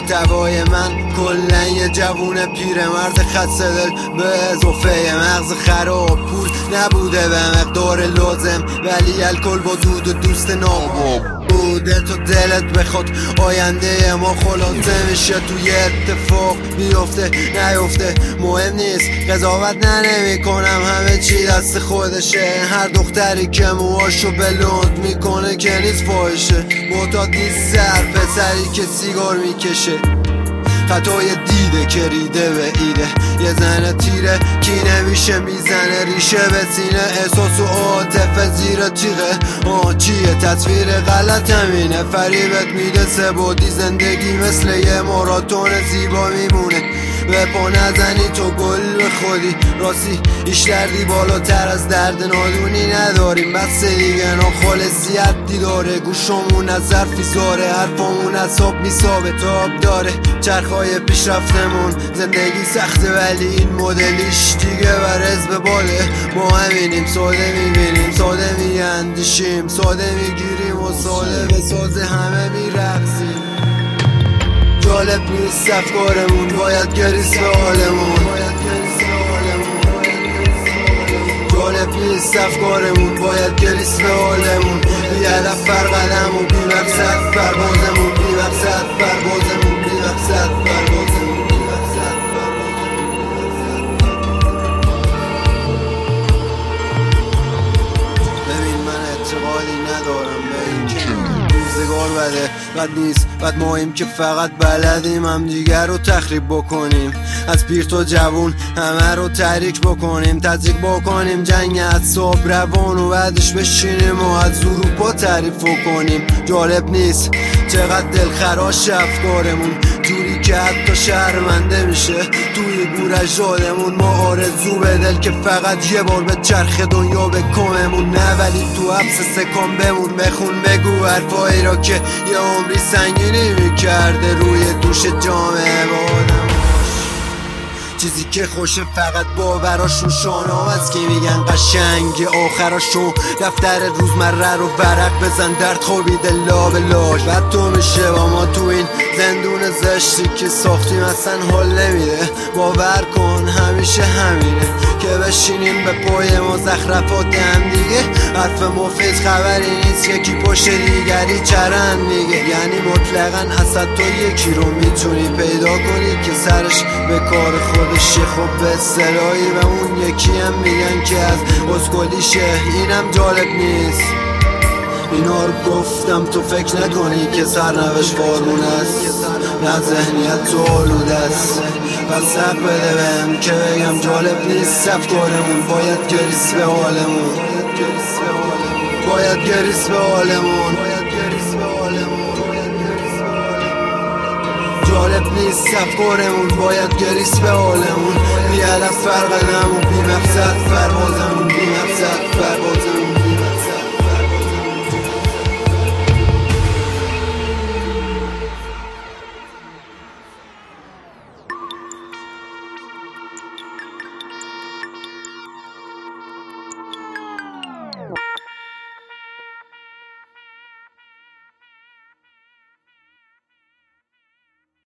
محتوای من کلن یه جوون پیرمرد خسته دل به اضافه مغز خراب. پول نبوده به مقدار لازم ولی الکل با دود و دوست نابود بوده تا دلت بخواد آینده ما خلاصه میشه توی اتفاق بیفته نیفته مهم نیست. قضاوت نمی کنم همه چی دست خودشه. هر دختری که موهاشو بلند میکنه که نیست فاحشه. معتاد نیست سر پسری که سیگار میکشه. خطای دیده که ریده به ایده یه زن تیره کی نمیشه میزنه ریشه به سینه. احساس و عاطفه زیر تیغه چیه تصویر غلط همینه. فریبت میده سه‌بعدی زندگی مثل یه ماراتون زیبا میمونه. به پا نزنی تو گل به خودی راستی ایش دردی بالاتر از درد نادونی نداریم. بس دیگه ناخالصیت دیداره گوشمون از حرفی زاره حرفمون از حب میسابه تاب داره. چرخای پیشرفتمون زندگی سخته ولی این مدلیش دیگه برز به باله. ما همینیم ساده میبینیم ساده میاندیشیم ساده میگیریم و ساده به ساز همه میرقصیم. جالب نیست افکارمون باید گریست به حالمون. جالب نیست افکارمون باید گریست به حالمون. بی هدف بر قدم و بی مقصد پروازمون بی مقصد پروازمون بی مقصد پروازمون بی مقصد ببین من اعتقادی ندارم به این که روزگار بده بد نیست بد ماییم که فقط بلدیم هم دیگر رو تخریب بکنیم. از پیر تا جوون همه رو تحریک بکنیم تزریق بکنیم. جنگ اعصاب روان و بعدش بشینیم و از اروپا تعریف کنیم. جالب نیست چقدر دلخراش افکارمون جوری که حتی شرمنده میشه توی گورجالمون. ما آرزو به دل که فقط یه بار به چرخ دنیا به کممون نه ولی تو حبس سکان بمون. بخون بگو حرفایی را که یه عمری سنگینی میکرده روی دوش جامعه بادم. چیزی که خوشه فقط باوراشون شانه است که میگن قشنگ آخراشون. دفتر روزمره رو ورق بزن درد خوابیده لابلاش. بعد تو میشه با ما تو این زندون زشتی که ساختیم اصلا حال نمیده. باور کن همیشه همینه که بشینیم به پای مزخرفات هم دیگه. حرف مفید خبری نیست یکی پشت دیگری چرند دیگه. یعنی مطلقا اصلا تو یکی رو میتونی پیدا کنی که سرش به کار خودشه. خب به اصطلاحی و اون یکی هم میگن که از اسکلیشه. اینم جالب نیست اینا رو گفتم تو فکر نکنی که سرنوشت وارون است نه ذهنیت تو آلوده است. پس حق بده بهم که بگم جالب نیست افکارمون باید گریست به حالمون باید گریست به حالمون. جالب نیست افکارمون باید گریست به حالمون. بی هدف فرق قدم و بی مقصد پروازمون